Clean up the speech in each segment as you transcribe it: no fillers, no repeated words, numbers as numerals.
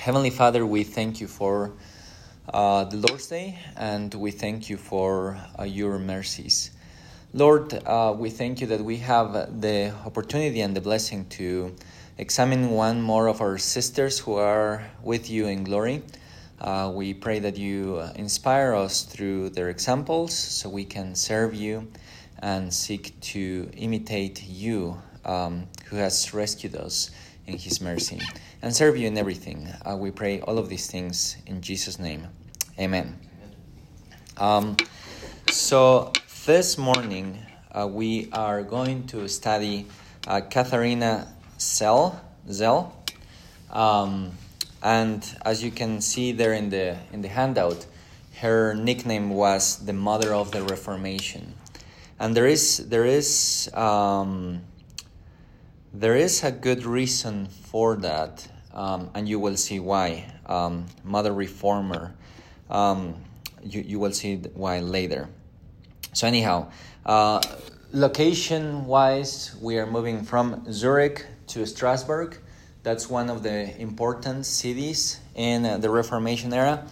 Heavenly Father, we thank you for the Lord's Day, and we thank you for your mercies. Lord, we thank you that we have the opportunity and the blessing to examine one more of our sisters who are with you in glory. We pray that you inspire us through their examples so we can serve you and seek to imitate you, who has rescued us in his mercy, and serve you in everything. We pray all of these things in Jesus' name. Amen. So this morning we are going to study Katharina Zell. And as you can see there in the handout, her nickname was the Mother of the Reformation. And there is a good reason for that, and you will see why. Mother Reformer. You will see why later. So anyhow, location-wise, we are moving from Zurich to Strasbourg. That's one of the important cities in the Reformation era.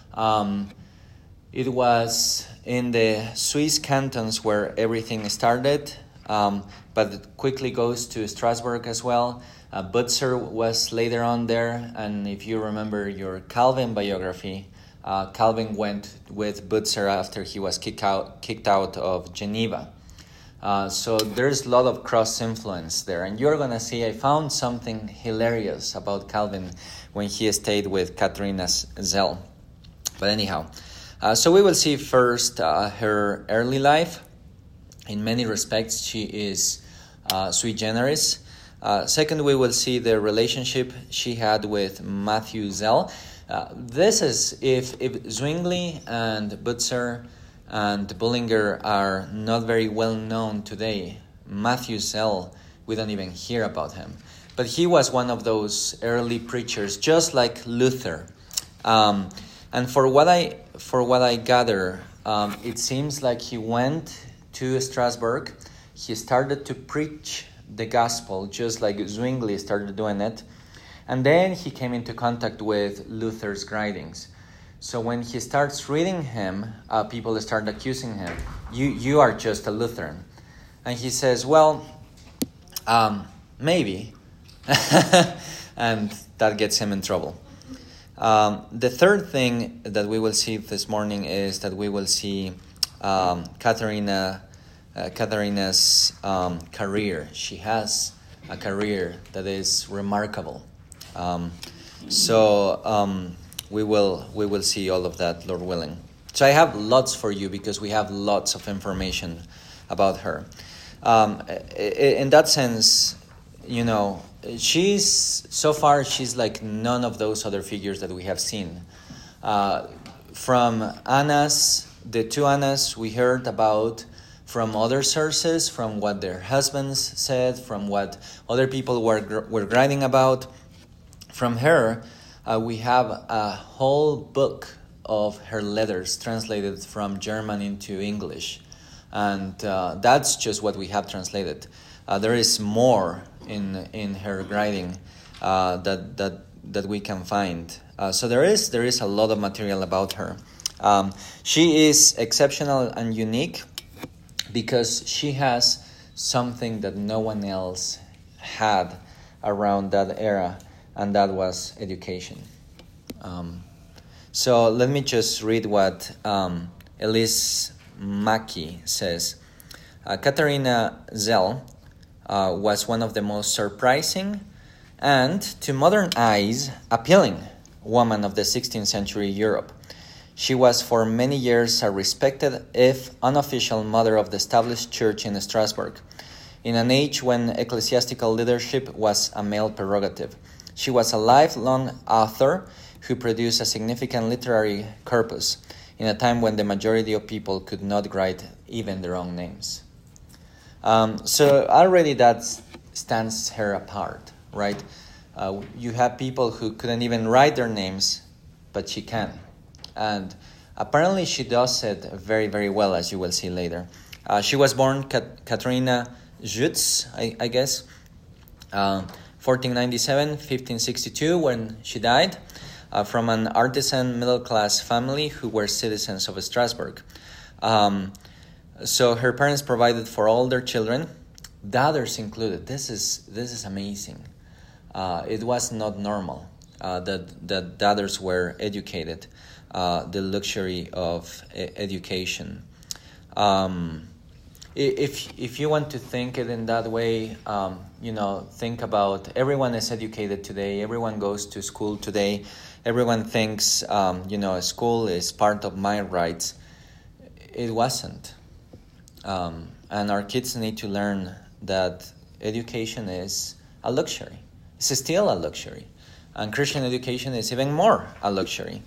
It was in the Swiss cantons where everything started, but it quickly goes to Strasbourg as well. Butzer was later on there, and if you remember your Calvin biography, Calvin went with Butzer after he was kicked out of Geneva. So there's a lot of cross-influence there. And you're going to see, I found something hilarious about Calvin when he stayed with Katharina Zell. But anyhow, so we will see first her early life. In many respects, she is sui generis. Second, we will see the relationship she had with Matthew Zell. This is if Zwingli and Butzer and Bullinger are not very well known today. Matthew Zell, we don't even hear about him. But he was one of those early preachers, just like Luther. And for what I gather, it seems like he went to Strasbourg. He started to preach the gospel, just like Zwingli started doing it. And then he came into contact with Luther's writings. So when he starts reading him, people start accusing him, you are just a Lutheran. And he says, well, maybe. And that gets him in trouble. The third thing that we will see this morning is that we will see Katharina's career. She has a career that is remarkable. We will see all of that, Lord willing. So I have lots for you because we have lots of information about her. In that sense, she's like none of those other figures that we have seen. From Annas, the two Annas we heard about from other sources, from what their husbands said, from what other people were writing about. From her, we have a whole book of her letters translated from German into English. And that's just what we have translated. There is more in her writing that we can find. So there is a lot of material about her. She is exceptional and unique because she has something that no one else had around that era, and that was education. So let me just read what Elise Mackey says. Katharina Zell was one of the most surprising and, to modern eyes, appealing woman of the 16th century Europe. She was for many years a respected, if unofficial, mother of the established church in Strasbourg, in an age when ecclesiastical leadership was a male prerogative. She was a lifelong author who produced a significant literary corpus in a time when the majority of people could not write even their own names. So already that stands her apart, right? You have people who couldn't even write their names, but she can. And apparently she does it very, very well, as you will see later. She was born Katharina Schütz, I guess, 1497, 1562, when she died. from an artisan middle-class family who were citizens of Strasbourg. So her parents provided for all their children, daughters included. This is amazing. It was not normal that daughters were educated, the luxury of education. If you want to think it in that way, think about everyone is educated today. Everyone goes to school today. Everyone thinks, school is part of my rights. It wasn't. And our kids need to learn that education is a luxury. It's still a luxury. And Christian education is even more a luxury.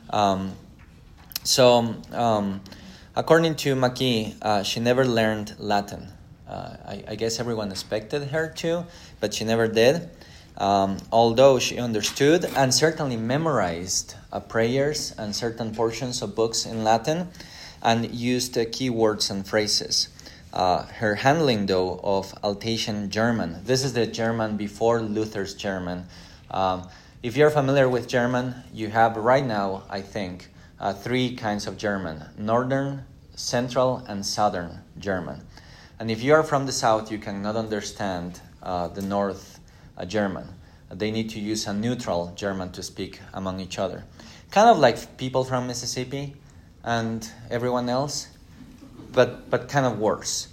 According to Maki, she never learned Latin. I guess everyone expected her to, but she never did. Although she understood and certainly memorized prayers and certain portions of books in Latin and used keywords and phrases. Her handling, though, of Altaian German. This is the German before Luther's German. If you're familiar with German, you have right now, I think, three kinds of German: Northern, Central, and Southern German. And if you are from the South, you cannot understand the North German. They need to use a neutral German to speak among each other. Kind of like people from Mississippi and everyone else, but kind of worse.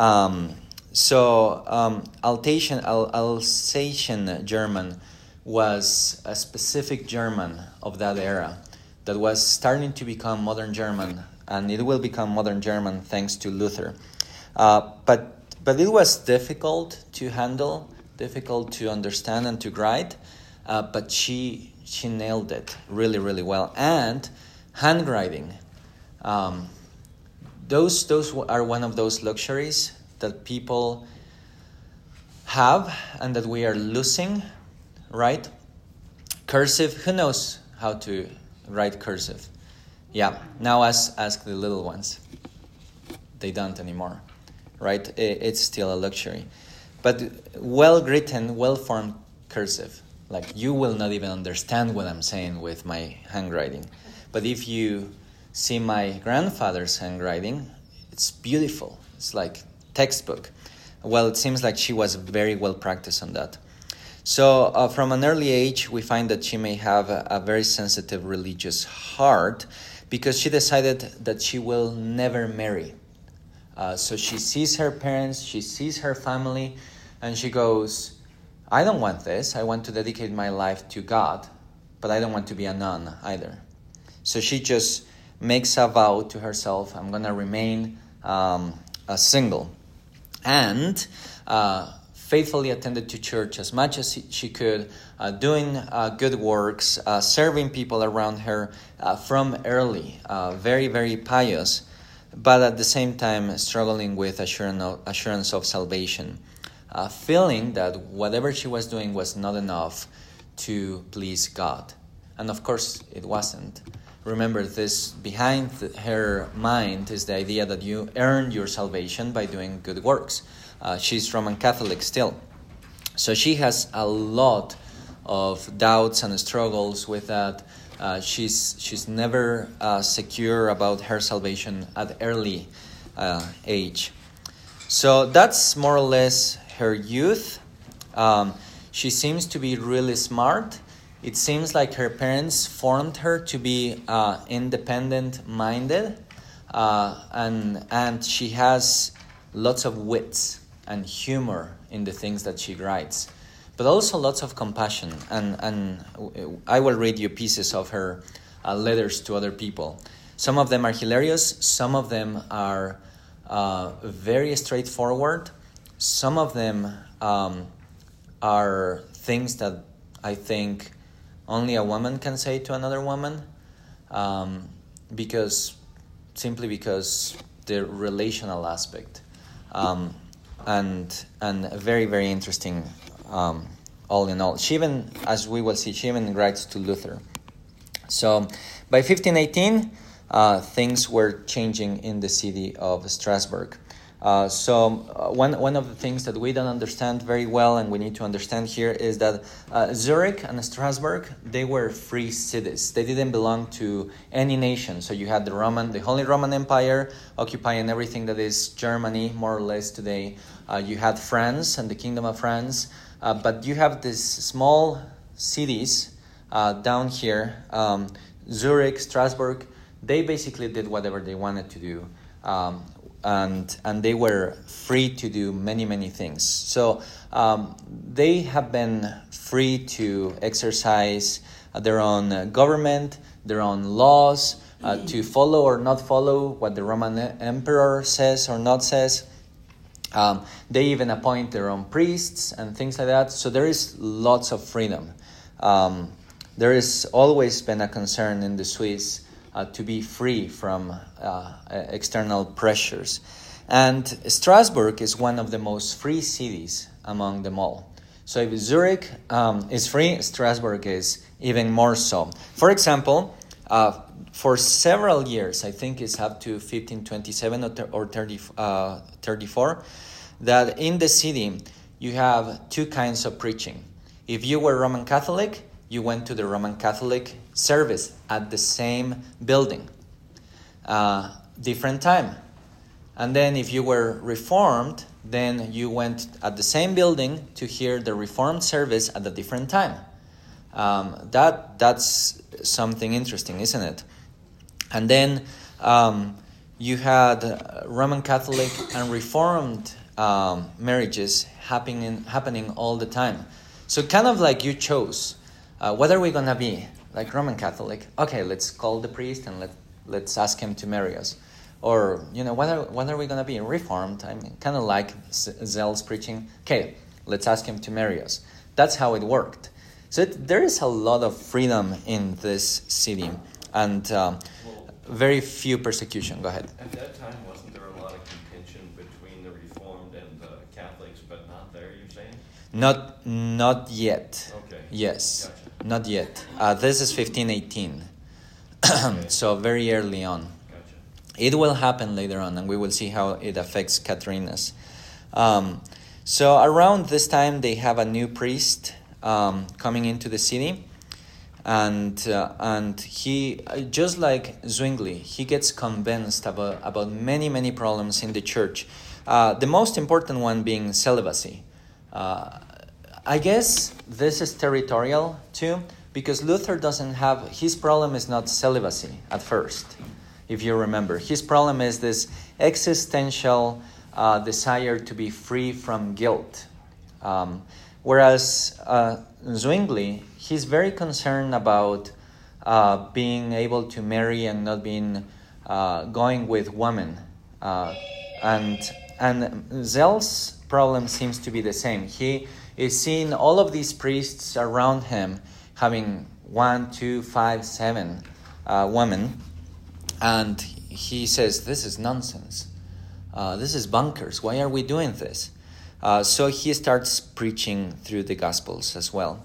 Alsatian German was a specific German of that era that was starting to become modern German, and it will become modern German thanks to Luther. But it was difficult to handle, difficult to understand and to write, but she nailed it really, really well. And handwriting, those are one of those luxuries that people have and that we are losing, right? Cursive, who knows how to write cursive? Yeah, now ask the little ones. They don't anymore, right? It's still a luxury. But well-written, well-formed cursive, like you will not even understand what I'm saying with my handwriting. But if you see my grandfather's handwriting, it's beautiful. It's like textbook. Well, it seems like she was very well practiced on that. So from an early age, we find that she may have a very sensitive religious heart because she decided that she will never marry. So she sees her parents, she sees her family, and she goes, I don't want this. I want to dedicate my life to God, but I don't want to be a nun either. So she just makes a vow to herself, I'm going to remain single. And faithfully attended to church as much as she could, doing good works, serving people around her from early, very, very pious, but at the same time struggling with assurance of salvation, feeling that whatever she was doing was not enough to please God. And of course, it wasn't. Remember, this behind her mind is the idea that you earn your salvation by doing good works. She's Roman Catholic still. So she has a lot of doubts and struggles with that. She's never secure about her salvation at early age. So that's more or less her youth. She seems to be really smart. It seems like her parents formed her to be independent-minded, and she has lots of wits and humor in the things that she writes, but also lots of compassion. And I will read you pieces of her letters to other people. Some of them are hilarious. Some of them are very straightforward. Some of them are things that I think only a woman can say to another woman, because the relational aspect, and very, very interesting. All in all, she even, as we will see, she even writes to Luther. So by 1518, things were changing in the city of Strasbourg. One of the things that we don't understand very well, and we need to understand here, is that Zurich and Strasbourg, they were free cities. They didn't belong to any nation. So you had the Holy Roman Empire occupying everything that is Germany, more or less today. You had France and the Kingdom of France, but you have these small cities down here, Zurich, Strasbourg. They basically did whatever they wanted to do. And they were free to do many, many things. So they have been free to exercise their own government, their own laws, to follow or not follow what the Roman emperor says or not says. They even appoint their own priests and things like that. So there is lots of freedom. There has always been a concern in the Swiss to be free from external pressures. And Strasbourg is one of the most free cities among them all. So if Zurich is free, Strasbourg is even more so. For example, for several years, I think it's up to 1527 or 34, that in the city you have two kinds of preaching. If you were Roman Catholic, you went to the Roman Catholic service at the same building, different time. And then if you were Reformed, then you went at the same building to hear the Reformed service at a different time. That's something interesting, isn't it? And then you had Roman Catholic and Reformed marriages happening all the time. So kind of like you chose, what are we going to be? Like Roman Catholic, okay, let's call the priest and let's ask him to marry us. Or, what are we going to be? Reformed, I mean, kind of like Zell's preaching. Okay, let's ask him to marry us. That's how it worked. So there is a lot of freedom in this city and very few persecution. Go ahead. At that time, wasn't there a lot of contention between the Reformed and the Catholics, but not there, you're saying? Not yet. Okay. Yes. Gotcha. Not yet. This is 1518, so very early on. Gotcha. It will happen later on, and we will see how it affects Catherinas. So around this time, they have a new priest coming into the city, and he, just like Zwingli, he gets convinced about many problems in the church. The most important one being celibacy. I guess this is territorial too, because Luther doesn't have, his problem is not celibacy at first, if you remember. His problem is this existential desire to be free from guilt. Whereas Zwingli, he's very concerned about being able to marry and not being going with women. And Zell's problem seems to be the same. He is seeing all of these priests around him having 1, 2, 5, 7 women, and he says, this is nonsense. This is bunkers. Why are we doing this? So he starts preaching through the Gospels as well.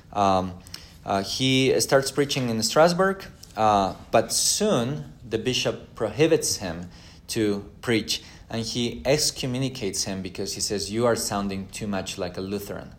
He starts preaching in Strasbourg, but soon the bishop prohibits him to preach. And he excommunicates him because he says, you are sounding too much like a Lutheran.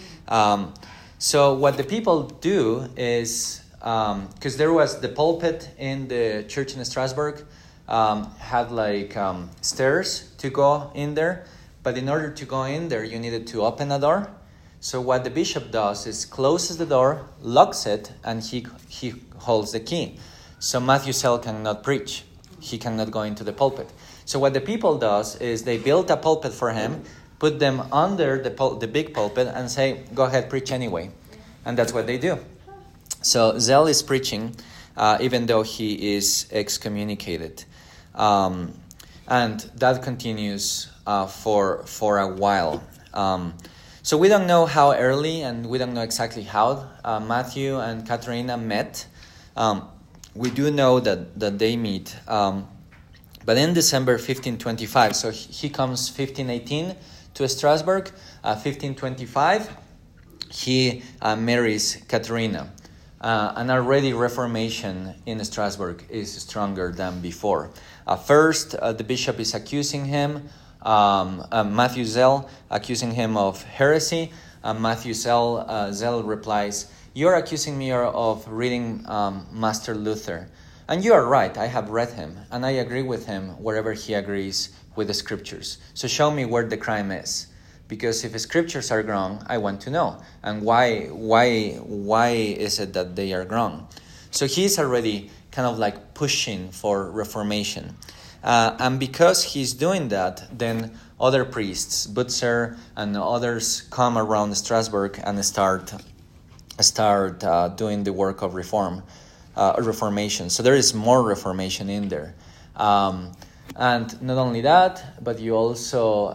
So what the people do is, because there was the pulpit in the church in Strasbourg, had like stairs to go in there. But in order to go in there, you needed to open a door. So what the bishop does is closes the door, locks it, and he holds the key. So Matthew Zell cannot preach. He cannot go into the pulpit. So what the people does is they build a pulpit for him, put them under the big pulpit and say, go ahead, preach anyway. And that's what they do. So Zell is preaching even though he is excommunicated. And that continues for a while. So we don't know how early and we don't know exactly how Matthew and Katharina met. We do know that they meet. But in December 1525, so he comes 1518 to Strasbourg. 1525, he marries Katharina. And already Reformation in Strasbourg is stronger than before. First, the bishop is accusing him Matthew Zell, accusing him of heresy. Matthew Zell replies, "You're accusing me of reading Master Luther. And you are right, I have read him, and I agree with him wherever he agrees with the scriptures. So show me where the crime is. Because if the scriptures are wrong, I want to know. And why is it that they are wrong?" So he's already kind of like pushing for reformation. And because he's doing that, then other priests, Butzer and others, come around Strasbourg and start doing the work of reformation. So there is more reformation in there. And not only that, but you also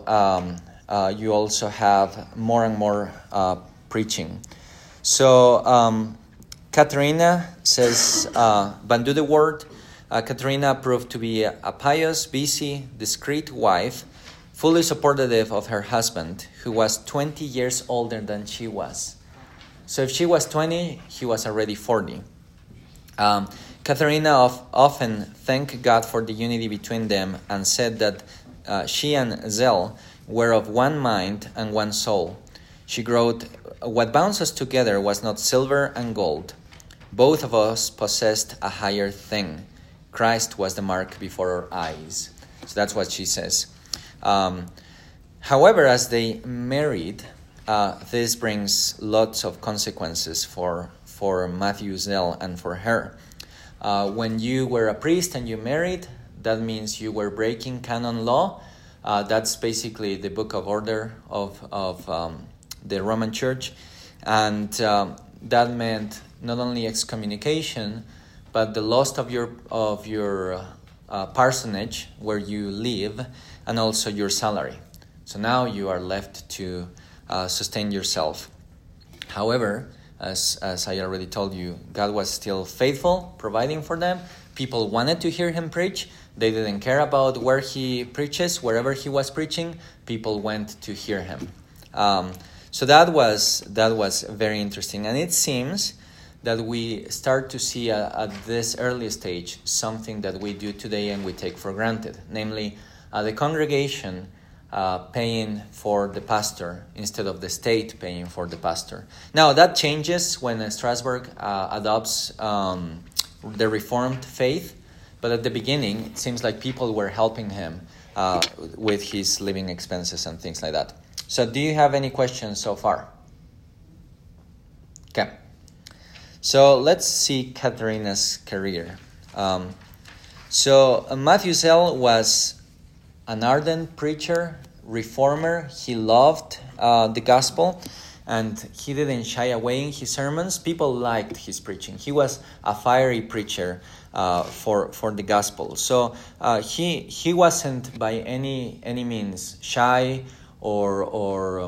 have more and more preaching. So Katharina says, Bandu the word. Katharina proved to be a pious, busy, discreet wife, fully supportive of her husband, who was 20 years older than she was. So if she was 20, he was already 40. Katharina often thanked God for the unity between them and said that she and Zell were of one mind and one soul. She wrote, "What bound us together was not silver and gold. Both of us possessed a higher thing. Christ was the mark before our eyes." So that's what she says. However, as they married, this brings lots of consequences for Matthew Zell and for her. When you were a priest and you married, that means you were breaking canon law. That's basically the book of order of the Roman Church. And that meant not only excommunication, but the loss of your parsonage where you live, and also your salary. So now you are left to sustain yourself. However, as I already told you, God was still faithful, providing for them. People wanted to hear him preach. They didn't care about where he preaches. Wherever he was preaching, people went to hear him. So that was very interesting. And it seems that we start to see at this early stage something that we do today and we take for granted, namely the congregation paying for the pastor instead of the state paying for the pastor. Now that changes when Strasbourg adopts the Reformed faith, but at the beginning it seems like people were helping him with his living expenses and things like that. So do you have any questions so far? Okay. So let's see Katharina's career. So Matthew Zell was an ardent preacher, reformer. He loved the gospel, and he didn't shy away in his sermons. People liked his preaching. He was a fiery preacher for the gospel. So he wasn't by any means shy or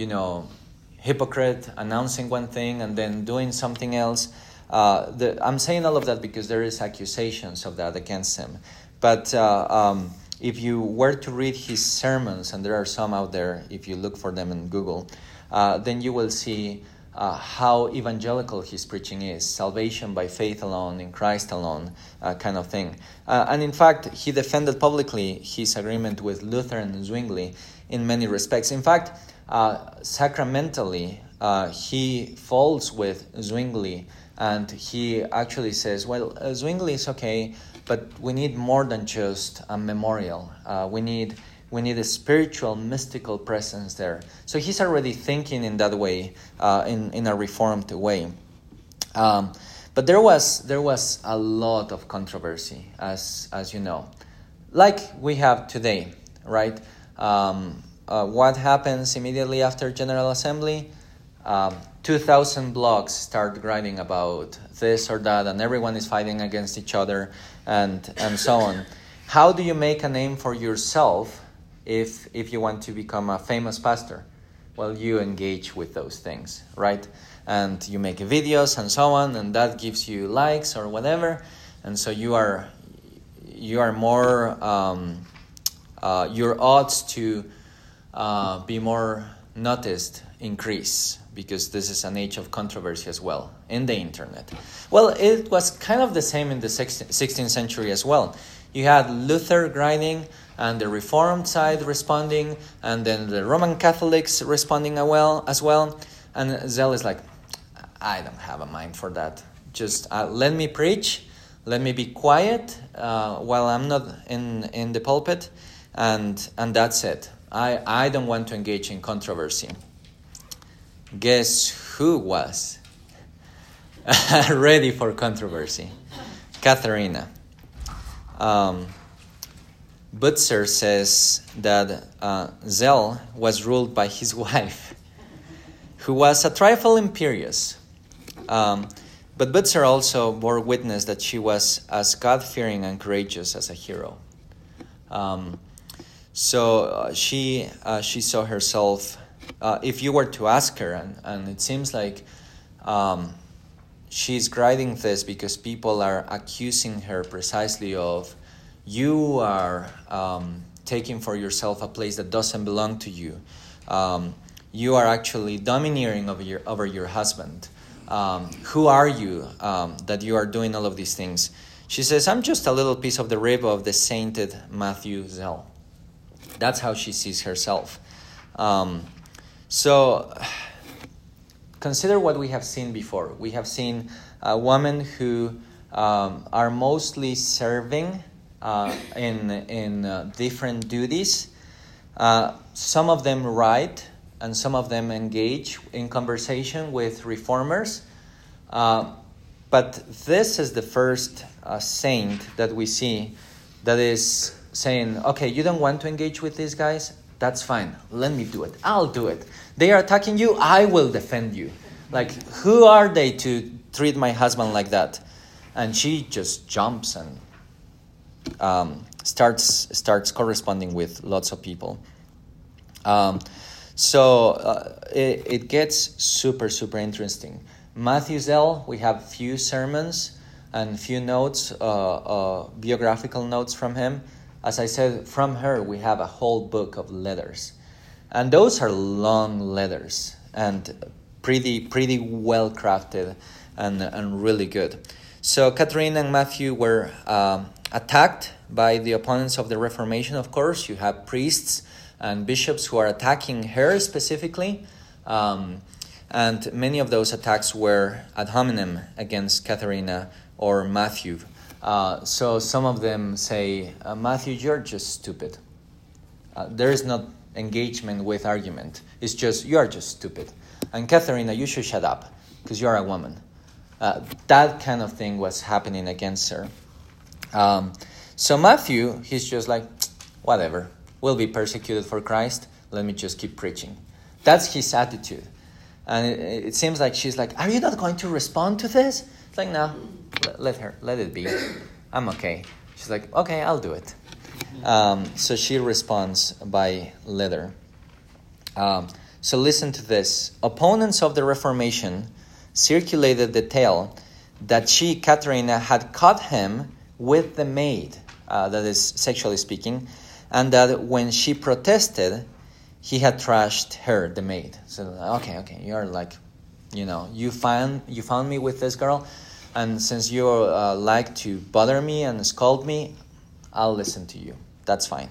hypocrite, announcing one thing and then doing something else. I'm saying all of that because there is accusations of that against him. But if you were to read his sermons, and there are some out there if you look for them in Google, then you will see how evangelical his preaching is. Salvation by faith alone, in Christ alone, kind of thing. And in fact, he defended publicly his agreement with Luther and Zwingli in many respects. In fact, sacramentally, he falls with Zwingli, and he actually says, well, Zwingli is okay, but we need more than just a memorial. We need a spiritual, mystical presence there. So he's already thinking in that way, in a reformed way. But there was a lot of controversy, as you know, like we have today, right? What happens immediately after General Assembly? 2,000 blogs start writing about this or that, and everyone is fighting against each other, and so on. How do you make a name for yourself if you want to become a famous pastor? Well, you engage with those things, right? And you make videos and so on, and that gives you likes or whatever, and so you are more your odds to be more noticed increase, because this is an age of controversy as well in the internet. Well, it was kind of the same in the 16th century as well. You had Luther grinding, and the Reformed side responding, and then the Roman Catholics responding as well. And Zell is like, I don't have a mind for that. Just let me preach, let me be quiet while I'm not in the pulpit, and that's it. I don't want to engage in controversy. Guess who was ready for controversy? Katharina. Butzer says that Zell was ruled by his wife, who was a trifle imperious. But Butzer also bore witness that she was as God-fearing and courageous as a hero. So she saw herself, if you were to ask her, and it seems like she's writing this because people are accusing her precisely of, you are taking for yourself a place that doesn't belong to you. You are actually domineering over your husband. Who are you that you are doing all of these things? She says, I'm just a little piece of the rib of the sainted Matthew Zell. That's how she sees herself. So consider what we have seen before. We have seen women who are mostly serving in different duties. Some of them write, and some of them engage in conversation with reformers. But this is the first saint that we see that is saying, okay, you don't want to engage with these guys? That's fine. Let me do it. I'll do it. They are attacking you. I will defend you. Like, who are they to treat my husband like that? And she just jumps and starts corresponding with lots of people. So it gets super, super interesting. Matthew Zell, we have few sermons and few notes, biographical notes from him. As I said, from her, we have a whole book of letters. And those are long letters and pretty well crafted and really good. So Catherine and Matthew were attacked by the opponents of the Reformation, of course. You have priests and bishops who are attacking her specifically. And many of those attacks were ad hominem against Katharina or Matthew. So some of them say, Matthew, you're just stupid. There is no engagement with argument. It's just, you are just stupid. And Katharina, you should shut up because you are a woman. That kind of thing was happening against her. So Matthew, he's just like, whatever. We'll be persecuted for Christ. Let me just keep preaching. That's his attitude. And it seems like she's like, are you not going to respond to this? It's like, no, let it be. I'm okay. She's like, okay, I'll do it. So she responds by letter. So listen to this. Opponents of the Reformation circulated the tale that she, Katharina, had caught him with the maid, that is sexually speaking, and that when she protested, he had trashed her, the maid. So, okay, you're like, you found me with this girl, and since you like to bother me and scold me, I'll listen to you. That's fine.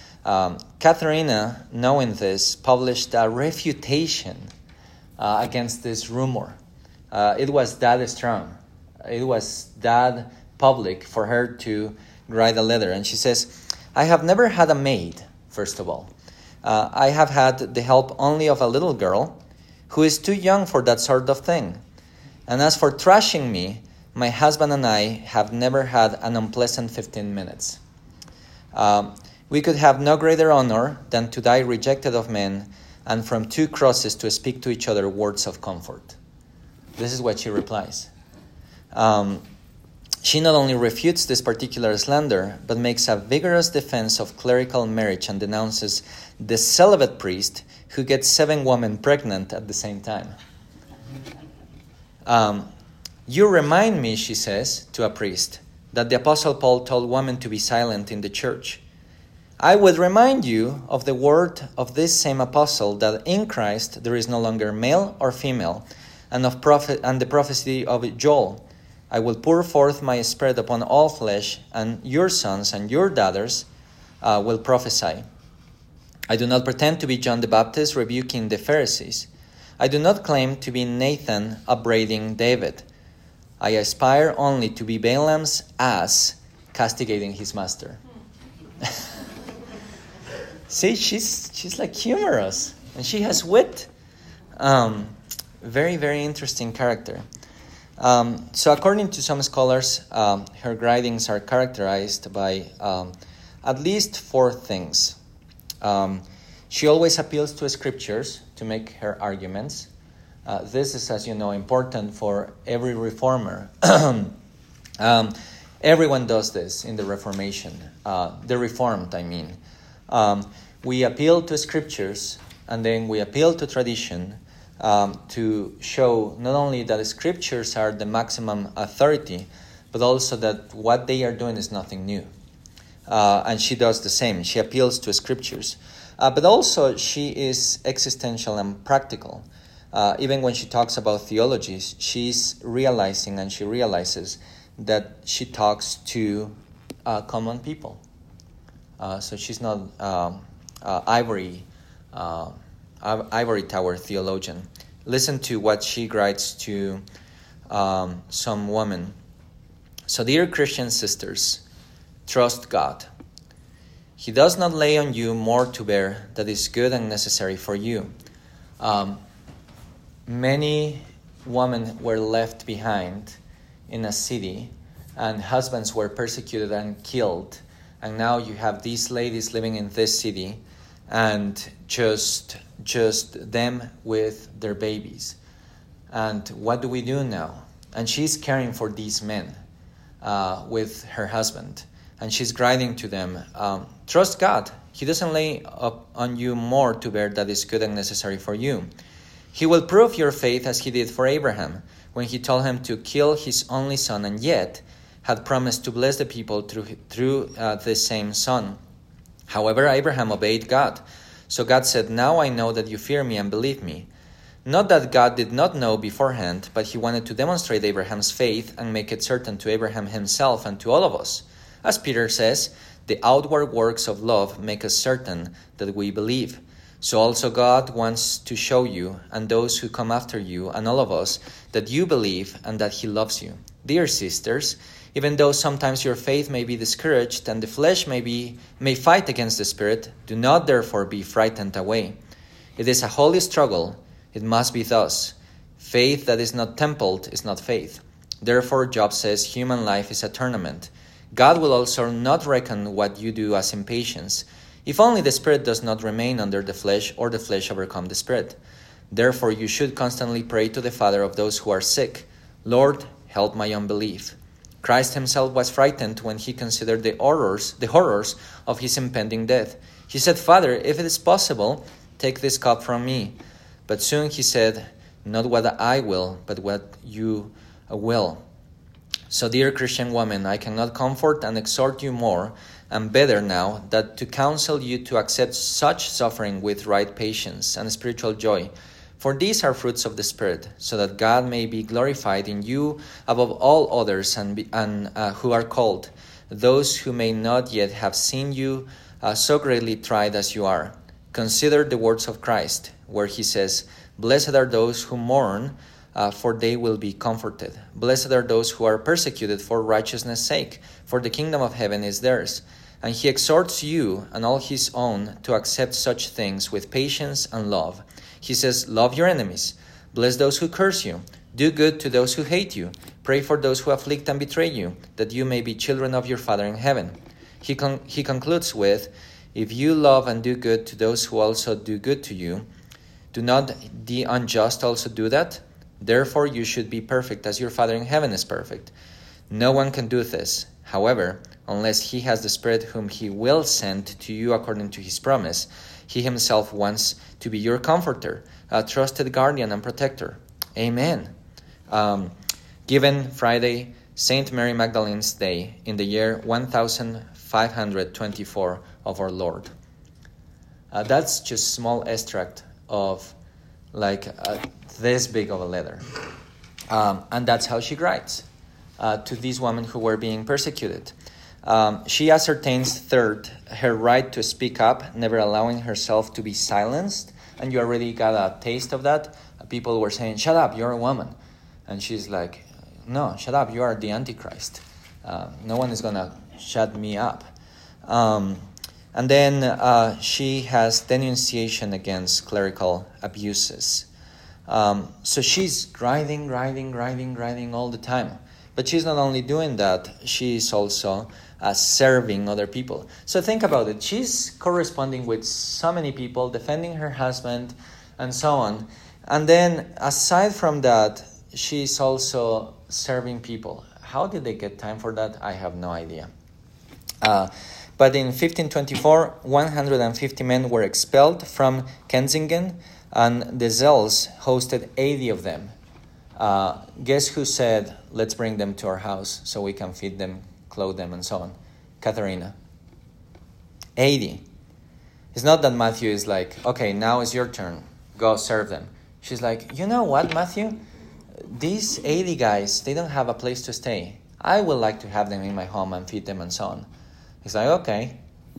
Katharina, knowing this, published a refutation against this rumor. It was that strong. It was that public for her to write a letter. And she says, I have never had a maid, first of all. I have had the help only of a little girl who is too young for that sort of thing. And as for trashing me, my husband and I have never had an unpleasant 15 minutes. We could have no greater honor than to die rejected of men and from 2 crosses to speak to each other words of comfort. This is what she replies. She not only refutes this particular slander, but makes a vigorous defense of clerical marriage and denounces the celibate priest who gets 7 women pregnant at the same time. You remind me, she says to a priest, that the Apostle Paul told women to be silent in the church. I would remind you of the word of this same apostle that in Christ there is no longer male or female, and the prophecy of Joel. I will pour forth my spirit upon all flesh, and your sons and your daughters will prophesy. I do not pretend to be John the Baptist rebuking the Pharisees. I do not claim to be Nathan upbraiding David. I aspire only to be Balaam's ass castigating his master. See, she's like humorous, and she has wit. Very, very interesting character. So according to some scholars, her writings are characterized by at least 4 things. She always appeals to scriptures to make her arguments. This is, as you know, important for every reformer. Everyone does this in the Reformation, the Reformed, I mean. We appeal to scriptures, and then we appeal to tradition to show not only that the scriptures are the maximum authority, but also that what they are doing is nothing new. And she does the same. She appeals to scriptures. But also she is existential and practical. Even when she talks about theologies, she's realizing and she realizes that she talks to common people. So she's not ivory tower theologian. Listen to what she writes to some woman. So, dear Christian sisters, trust God. He does not lay on you more to bear that is good and necessary for you. Many women were left behind in a city, and husbands were persecuted and killed. And now you have these ladies living in this city, and just them with their babies. And what do we do now? And she's caring for these men with her husband. And she's writing to them, trust God. He doesn't lay up on you more to bear that is good and necessary for you. He will prove your faith as he did for Abraham, when he told him to kill his only son, and yet had promised to bless the people through the same son. However, Abraham obeyed God. So God said, now I know that you fear me and believe me. Not that God did not know beforehand, but he wanted to demonstrate Abraham's faith and make it certain to Abraham himself and to all of us. As Peter says, the outward works of love make us certain that we believe. So also God wants to show you and those who come after you and all of us that you believe and that he loves you. Dear sisters, even though sometimes your faith may be discouraged and the flesh may fight against the spirit, do not therefore be frightened away. It is a holy struggle. It must be thus. Faith that is not tempered is not faith. Therefore, Job says human life is a tournament. God will also not reckon what you do as impatience, if only the spirit does not remain under the flesh or the flesh overcome the spirit. Therefore, you should constantly pray to the Father of those who are sick. Lord, help my unbelief. Christ himself was frightened when he considered the horrors of his impending death. He said, Father, if it is possible, take this cup from me. But soon he said, not what I will, but what you will. So, dear Christian woman, I cannot comfort and exhort you more and better now than to counsel you to accept such suffering with right patience and spiritual joy. For these are fruits of the Spirit, so that God may be glorified in you above all others and who are called, those who may not yet have seen you so greatly tried as you are. Consider the words of Christ, where he says, Blessed are those who mourn, for they will be comforted. Blessed are those who are persecuted for righteousness' sake, for the kingdom of heaven is theirs. And he exhorts you and all his own to accept such things with patience and love. He says, love your enemies, bless those who curse you, do good to those who hate you, pray for those who afflict and betray you, that you may be children of your Father in heaven. He concludes with, if you love and do good to those who also do good to you, do not the unjust also do that? Therefore you should be perfect as your Father in heaven is perfect. No one can do this, however, unless he has the Spirit whom he will send to you according to his promise. He himself wants to be your comforter, a trusted guardian and protector. Amen. Given Friday, Saint Mary Magdalene's Day, in the year 1524 of our Lord. That's just a small extract of this big of a letter. And that's how she writes. to these women who were being persecuted. She ascertains, third, her right to speak up, never allowing herself to be silenced. And you already got a taste of that. People were saying, shut up, you're a woman. And she's like, no, shut up, you are the Antichrist. No one is going to shut me up. And then she has denunciation against clerical abuses. So she's grinding all the time. But she's not only doing that, she's also serving other people. So think about it. She's corresponding with so many people, defending her husband, and so on. And then, aside from that, she's also serving people. How did they get time for that? I have no idea. But in 1524, 150 men were expelled from Kensington, and the Zells hosted 80 of them. Guess who said, let's bring them to our house so we can feed them, clothe them, and so on? Katharina. 80. It's not that Matthew is like, okay, now it's your turn. Go serve them. She's like, you know what, Matthew? These 80 guys, they don't have a place to stay. I would like to have them in my home and feed them and so on. He's like, okay.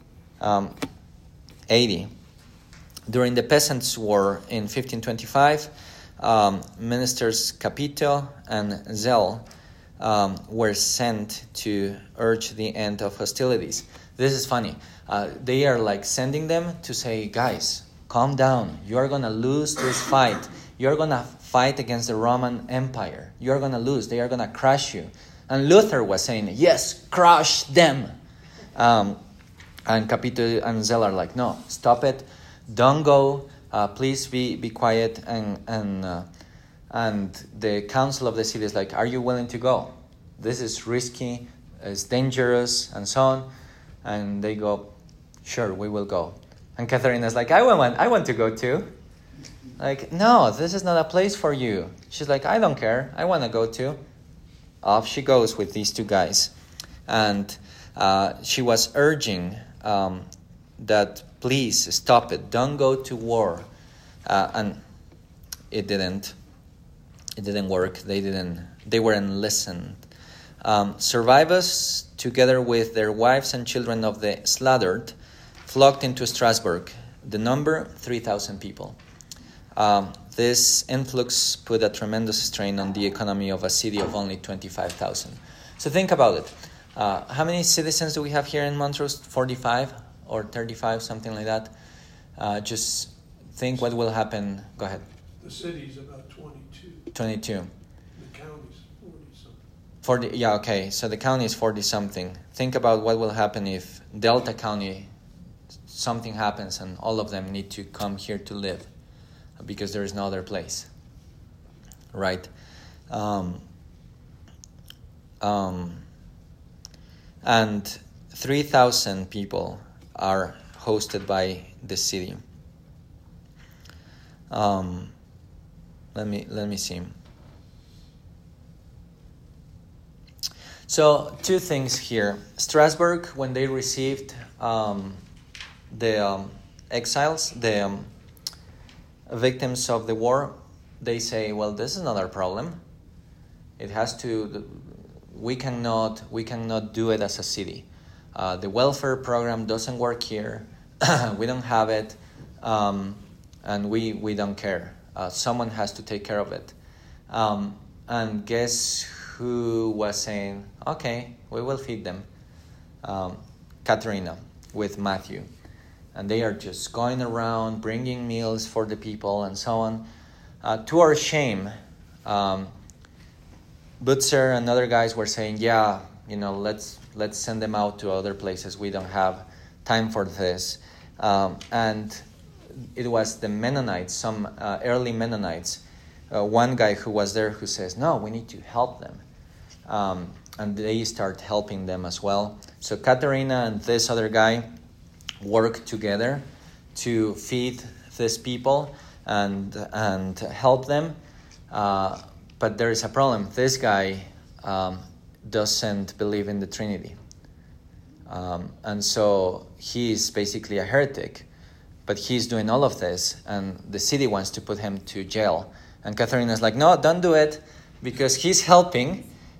80. During the Peasants' War in 1525, ministers Capito and Zell were sent to urge the end of hostilities. This is funny. They are like sending them to say, guys, calm down. You are going to lose this fight. You are going to fight against the Roman Empire. You are going to lose. They are going to crush you. And Luther was saying, yes, crush them. And Capito and Zell are like, no, stop it. Don't go. Please be quiet. And the council of the city is like, are you willing to go? This is risky, it's dangerous, and so on. And they go, sure, we will go. And Katharina is like, I want to go too. Like, no, this is not a place for you. She's like, I don't care. I want to go too. Off she goes with these two guys. And she was urging that please stop it. Don't go to war. And it didn't. It didn't work. They weren't listened. Survivors, together with their wives and children of the slaughtered, flocked into Strasbourg. The number, 3,000 people. This influx put a tremendous strain on the economy of a city of only 25,000. So think about it. How many citizens do we have here in Montrose? 45 or 35, something like that. Just think what will happen. Go ahead. The city's about 22. 22. The county's 40-something. 40, yeah, okay. So the county is 40-something. Think about what will happen if Delta County, something happens and all of them need to come here to live because there is no other place, right? And 3,000 people are hosted by the city. Let me see. So 2 things here. Strasbourg, when they received the exiles, the victims of the war, they say, well, this is not our problem. It has to. We cannot do it as a city. The welfare program doesn't work here. We don't have it, and we don't care. Someone has to take care of it. And guess who was saying, okay, we will feed them? Katharina with Matthew. And they are just going around bringing meals for the people and so on. To our shame, Butzer and other guys were saying, yeah, let's send them out to other places. We don't have time for this. And it was the Mennonites, some early Mennonites, one guy who was there who says, no, we need to help them. And they start helping them as well. So Katharina and this other guy work together to feed these people and help them. But there is a problem. This guy doesn't believe in the Trinity. And so he is basically a heretic. But he's doing all of this, and the city wants to put him to jail. And Katharina is like, no, don't do it, because he's helping,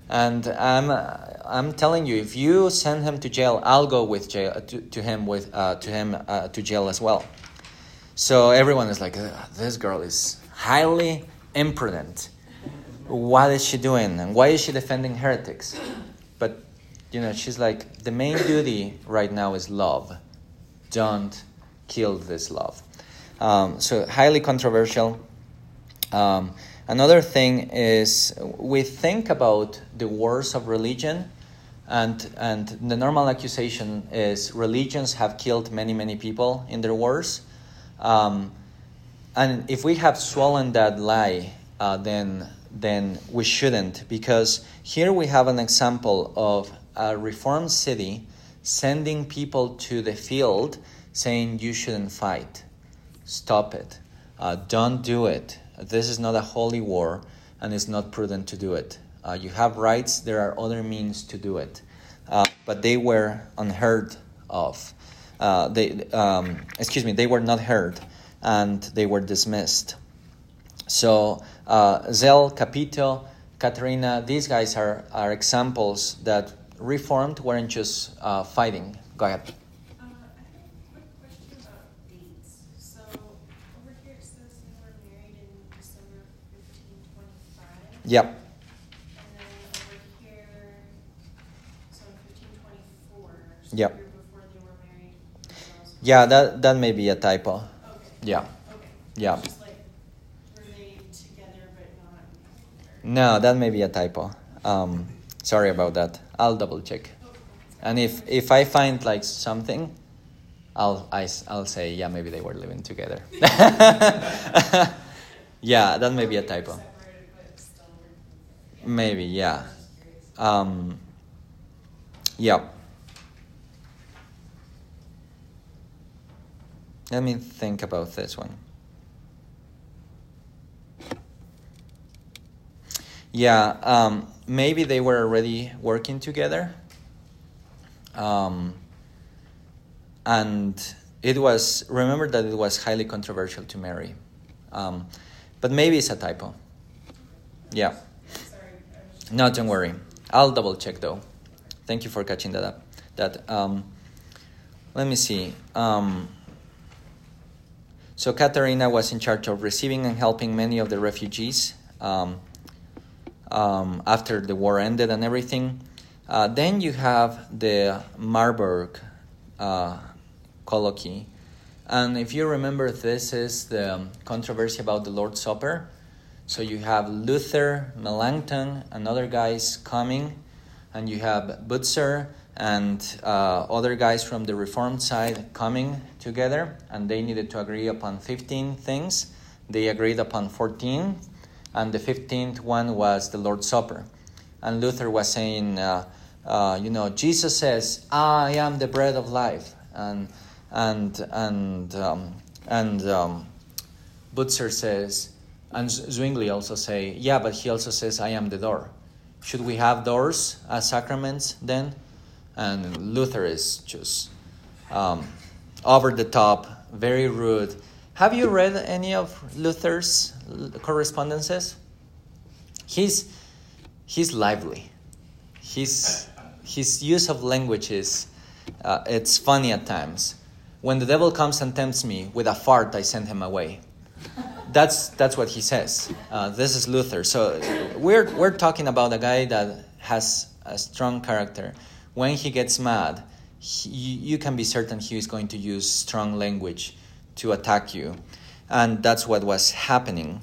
And I'm telling you, if you send him to jail, I'll go with jail to him to jail as well. So everyone is like, this girl is highly imprudent. What is she doing? And why is she defending heretics? But, she's like, the main duty right now is love. Don't kill this love. So highly controversial. Another thing is we think about the wars of religion, and the normal accusation is religions have killed many, many people in their wars. And if we have swollen that lie, then we shouldn't, because here we have an example of a reformed city sending people to the field saying you shouldn't fight. Stop it. Don't do it. This is not a holy war, and it's not prudent to do it. You have rights. There are other means to do it. But they were unheard of. They were not heard, and they were dismissed. So Zell, Capito, Caterina, these guys are examples that Reformed weren't just fighting. Go ahead. Yep. And then over here, so 1524. So Yep. before they were married. Yeah, that may be a typo. Okay. Yeah. Okay. Yeah. Just like, were they together but not? No, that may be a typo. Sorry about that. I'll double check. And if I find like something, I'll say, yeah, maybe they were living together. Yeah, that may be a typo. Maybe, yeah. Yeah. Let me think about this one. Yeah, maybe they were already working together. And remember that it was highly controversial to marry. But maybe it's a typo. Yeah. No, don't worry. I'll double check though. Thank you for catching that up. Let me see. So Caterina was in charge of receiving and helping many of the refugees after the war ended and everything. Then you have the Marburg colloquy. And if you remember, this is the controversy about the Lord's Supper. So you have Luther, Melanchthon, and other guys coming, and you have Butzer and other guys from the Reformed side coming together, and they needed to agree upon 15 things. They agreed upon 14, and the 15th one was the Lord's Supper. And Luther was saying, Jesus says, "I am the bread of life," and Butzer says. And Zwingli also say, yeah, but he also says, I am the door. Should we have doors as sacraments then? And Luther is just over the top, very rude. Have you read any of Luther's correspondences? He's lively. His use of language is, it's funny at times. When the devil comes and tempts me with a fart, I send him away. That's what he says. This is Luther. So we're talking about a guy that has a strong character. When he gets mad, you can be certain he is going to use strong language to attack you, and that's what was happening.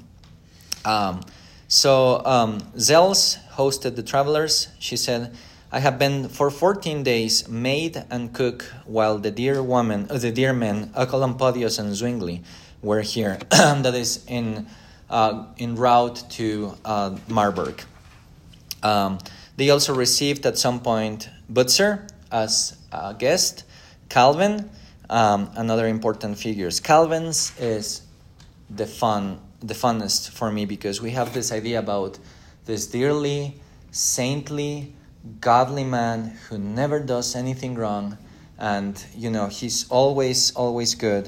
Zels hosted the travelers. She said, "I have been for 14 days maid and cook, while the dear men, Oecolampadius and Zwingli, were here." That is in route to Marburg. They also received at some point Butzer as a guest, Calvin, and other important figures. Calvin's is the funnest for me, because we have this idea about this dearly, saintly, godly man who never does anything wrong, and he's always good.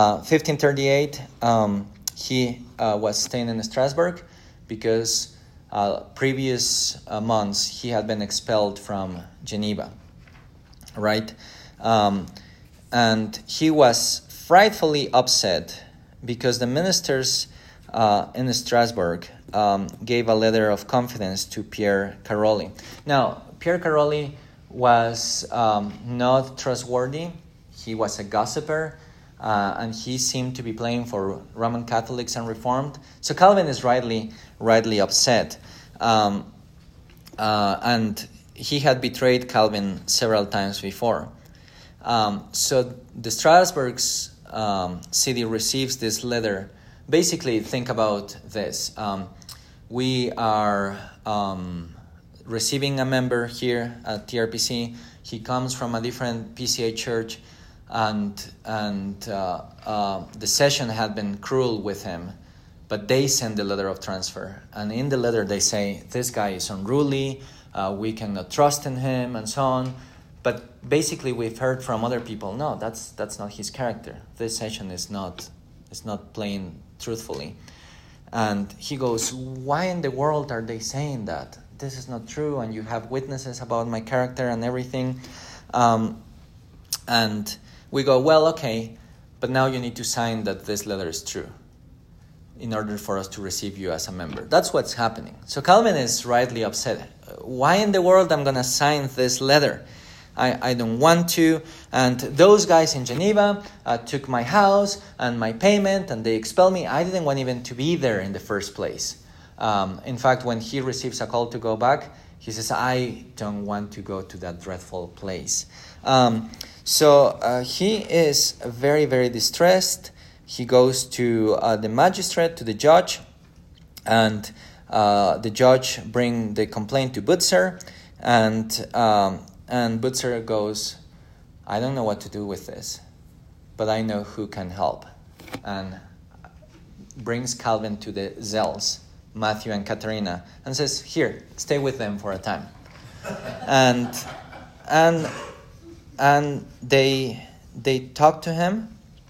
1538, he was staying in Strasbourg because previous months he had been expelled from Geneva, right? And he was frightfully upset because the ministers in Strasbourg gave a letter of confidence to Pierre Caroli. Now, Pierre Caroli was not trustworthy. He was a gossiper, and he seemed to be playing for Roman Catholics and Reformed. So Calvin is rightly upset. And he had betrayed Calvin several times before. So the Strasbourg's city receives this letter. Basically, think about this. We are receiving a member here at TRPC. He comes from a different PCA church, and the session had been cruel with him. But they send the letter of transfer. And in the letter they say, this guy is unruly, we cannot trust in him, and so on. But basically we've heard from other people, no, that's not his character. This session is not playing truthfully. And he goes, why in the world are they saying that? This is not true, and you have witnesses about my character and everything. And we go, well, okay, but now you need to sign that this letter is true in order for us to receive you as a member. That's what's happening. So Calvin is rightly upset. Why in the world I'm going to sign this letter? I don't want to. And those guys in Geneva took my house and my payment, and they expelled me. I didn't want even to be there in the first place. In fact, when he receives a call to go back, he says, I don't want to go to that dreadful place. So he is very, very distressed. He goes to the magistrate, to the judge, and the judge brings the complaint to Butzer, and Butzer goes, I don't know what to do with this, but I know who can help, and brings Calvin to the Zells, Matthew and Katharina, and says, here, stay with them for a time. and they talk to him.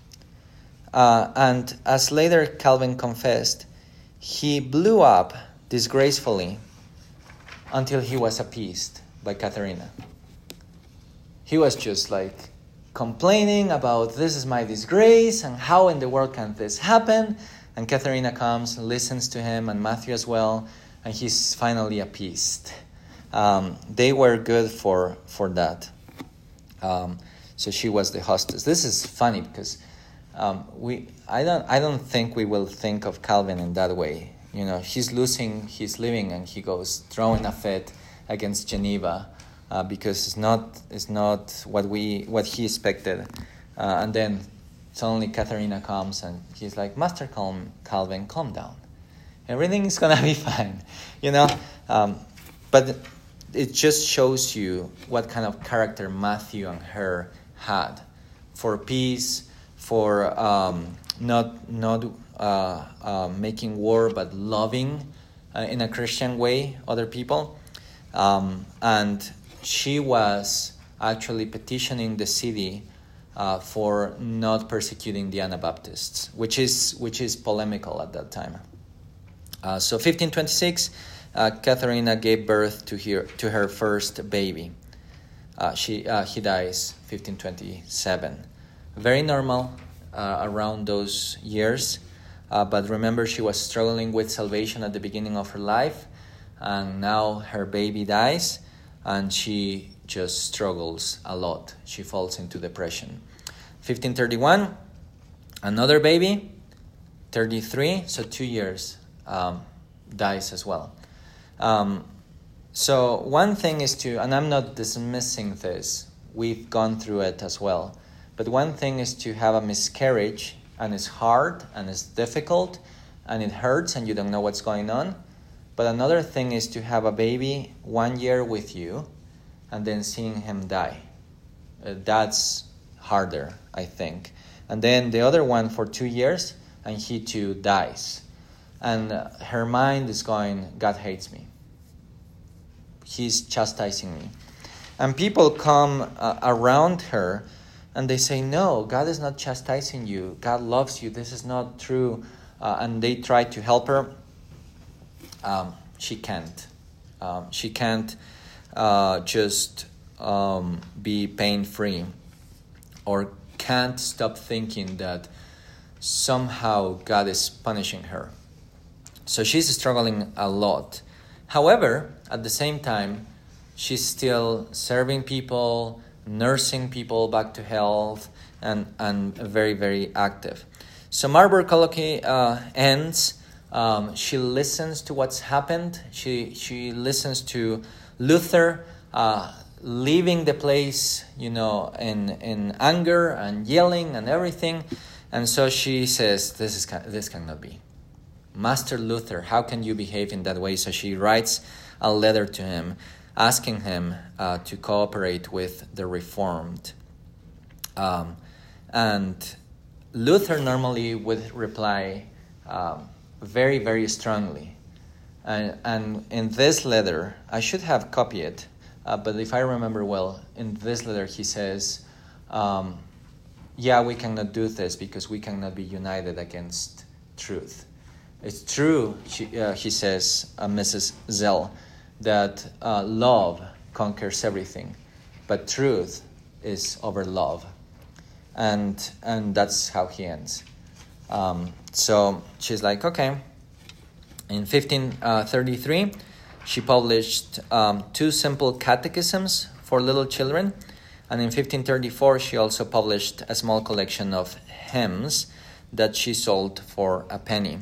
And as later Calvin confessed, he blew up disgracefully until he was appeased by Katharina. He was just like complaining about, this is my disgrace, and how in the world can this happen? And Katharina comes and listens to him, and Matthew as well, and he's finally appeased. They were good for that. So she was the hostess. This is funny because I don't think we will think of Calvin in that way. You know, he's losing his living and he goes throwing a fit against Geneva because it's not what he expected. And then suddenly Katharina comes and he's like, Master Calvin, calm down. Everything is gonna be fine, you know. But it just shows you what kind of character Matthew and her had for peace, for not making war, but loving in a Christian way other people. And she was actually petitioning the city for not persecuting the Anabaptists, which is polemical at that time. So 1526, Katharina gave birth to her first baby. He dies 1527. Very normal around those years. But remember, she was struggling with salvation at the beginning of her life. And now her baby dies. And she just struggles a lot. She falls into depression. 1531, another baby. 33, so 2 years, dies as well. So one thing is and I'm not dismissing this, we've gone through it as well, but one thing is to have a miscarriage, and it's hard, and it's difficult, and it hurts, and you don't know what's going on. But another thing is to have a baby 1 year with you, and then seeing him die. That's harder, I think. And then the other one for 2 years, and he too dies. And her mind is going, God hates me. He's chastising me. And people come around her and they say, no, God is not chastising you. God loves you. This is not true. And they try to help her. she can't. She can't just be pain-free, or can't stop thinking that somehow God is punishing her. So she's struggling a lot. However, at the same time, she's still serving people, nursing people back to health, and very, very active. So Marburg colloquy ends. She listens to what's happened. She listens to Luther leaving the place, in anger and yelling and everything. And so she says, this cannot be. Master Luther, how can you behave in that way? So she writes a letter to him, asking him to cooperate with the Reformed. And Luther normally would reply very, very strongly. And in this letter, I should have copied it, but if I remember well, in this letter he says, we cannot do this because we cannot be united against truth. It's true, he says, Mrs. Zell, that love conquers everything, but truth is over love. And that's how he ends. So she's like, okay. In 1533, she published 2 simple catechisms for little children. And in 1534, she also published a small collection of hymns that she sold for a penny.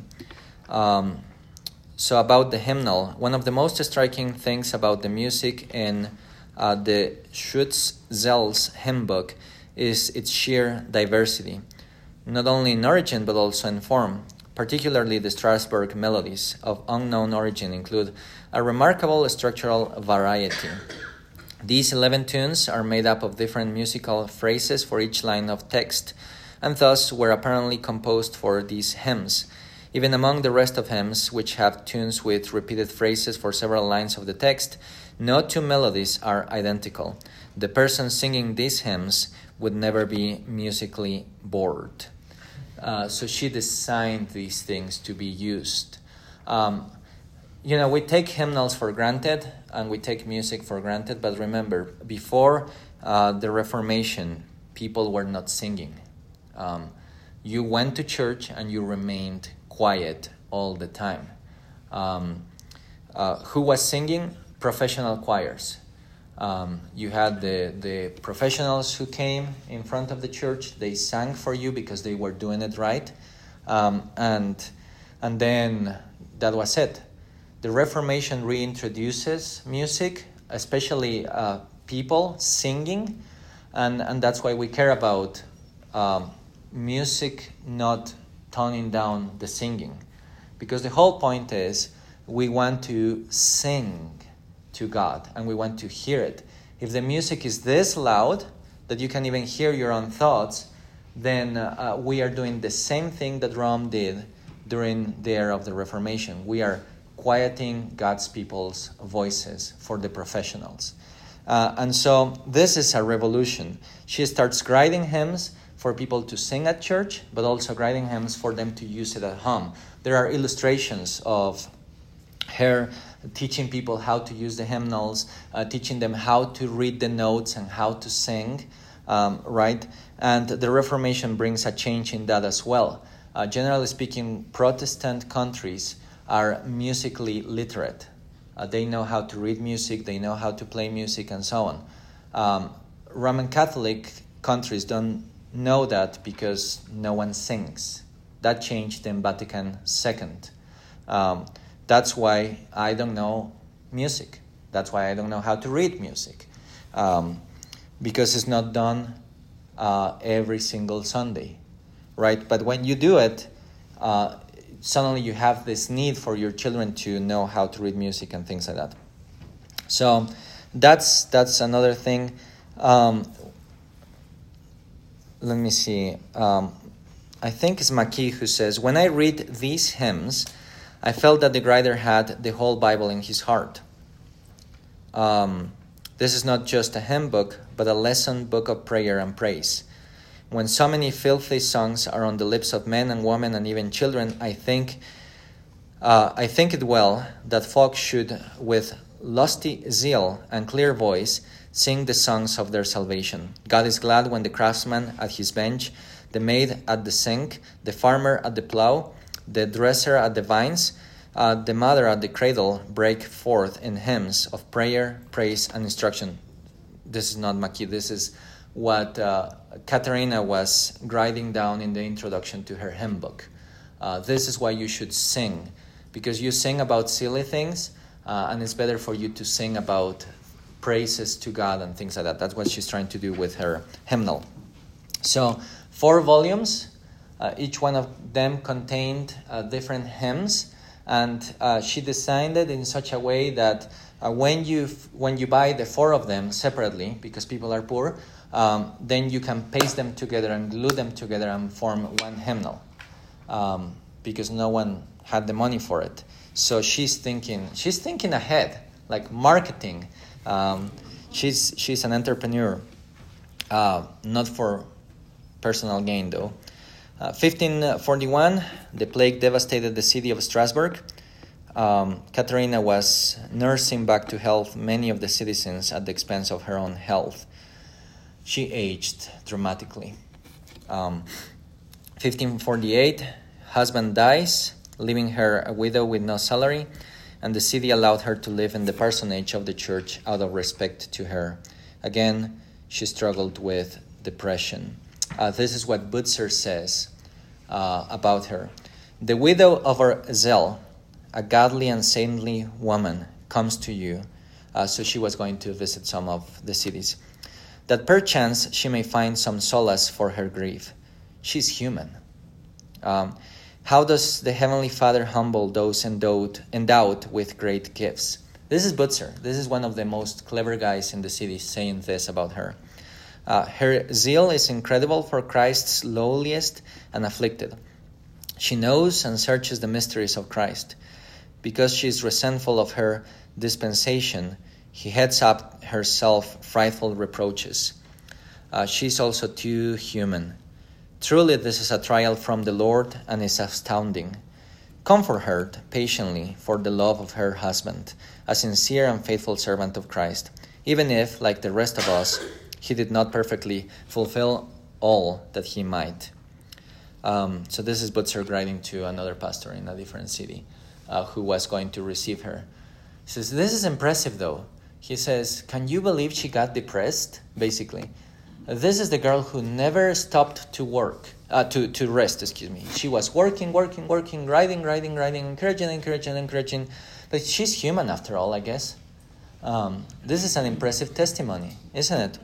So about the hymnal, one of the most striking things about the music in the Schutz-Zell's hymn book is its sheer diversity, not only in origin but also in form. Particularly the Strasbourg melodies of unknown origin include a remarkable structural variety. These 11 tunes are made up of different musical phrases for each line of text, and thus were apparently composed for these hymns. Even among the rest of hymns, which have tunes with repeated phrases for several lines of the text, no 2 melodies are identical. The person singing these hymns would never be musically bored. So she designed these things to be used. We take hymnals for granted and we take music for granted, but remember, before the Reformation, people were not singing. You went to church and you remained quiet all the time. Who was singing? Professional choirs. You had the professionals who came in front of the church. They sang for you because they were doing it right. And then that was it. The Reformation reintroduces music, especially people singing. And that's why we care about music not toning down the singing. Because the whole point is we want to sing to God, and we want to hear it. If the music is this loud that you can even hear your own thoughts, then we are doing the same thing that Rome did during the era of the Reformation. We are quieting God's people's voices for the professionals. And so this is a revolution. She starts writing hymns for people to sing at church, but also writing hymns for them to use it at home. There are illustrations of her teaching people how to use the hymnals, teaching them how to read the notes and how to sing, right? And the Reformation brings a change in that as well. Generally speaking, Protestant countries are musically literate. They know how to read music, they know how to play music, and so on. Roman Catholic countries don't know that because no one sings. That changed in Vatican II. That's why I don't know music. That's why I don't know how to read music. Because it's not done every single Sunday, right? But when you do it, suddenly you have this need for your children to know how to read music and things like that. So that's another thing. Let me see. I think it's Maki who says, when I read these hymns, I felt that the writer had the whole Bible in his heart. This is not just a hymn book, but a lesson book of prayer and praise. When so many filthy songs are on the lips of men and women and even children, I think I think it well that folk should, with lusty zeal and clear voice, sing the songs of their salvation. God is glad when the craftsman at his bench, the maid at the sink, the farmer at the plow, the dresser at the vines, the mother at the cradle break forth in hymns of prayer, praise, and instruction. This is not Maki. This is what Katharina was writing down in the introduction to her hymn book. This is why you should sing, because you sing about silly things, and it's better for you to sing about praises to God and things like that. That's what she's trying to do with her hymnal. So 4 volumes, each one of them contained different hymns, and she designed it in such a way that when you buy the 4 of them separately, because people are poor, then you can paste them together and glue them together and form one hymnal, because no one had the money for it. So she's thinking ahead, like marketing. She's an entrepreneur, not for personal gain though. 1541, the plague devastated the city of Strasbourg. Katharina was nursing back to health many of the citizens at the expense of her own health. She aged dramatically. 1548, husband dies, leaving her a widow with no salary, and the city allowed her to live in the parsonage of the church out of respect to her. Again, she struggled with depression. This is what Butzer says about her. The widow of our Zell, a godly and saintly woman, comes to you. So she was going to visit some of the cities. That perchance she may find some solace for her grief. She's human. How does the Heavenly Father humble those endowed with great gifts? This is Butzer. This is one of the most clever guys in the city saying this about her. Her zeal is incredible for Christ's lowliest and afflicted. She knows and searches the mysteries of Christ. Because she is resentful of her dispensation, he heads up her self-frightful reproaches. She is also too human. Truly, this is a trial from the Lord and is astounding. Comfort her patiently for the love of her husband, a sincere and faithful servant of Christ, even if, like the rest of us, he did not perfectly fulfill all that he might. So this is Butzer writing to another pastor in a different city who was going to receive her. He says, this is impressive though. He says, can you believe she got depressed? Basically. This is the girl who never stopped to to rest. She was working, writing, encouraging. But she's human after all, I guess. This is an impressive testimony, isn't it?